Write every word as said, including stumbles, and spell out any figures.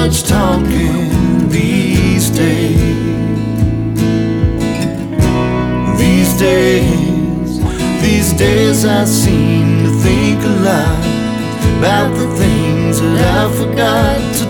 much talking these days. These days, these days I seem to think a lot about the things that I forgot to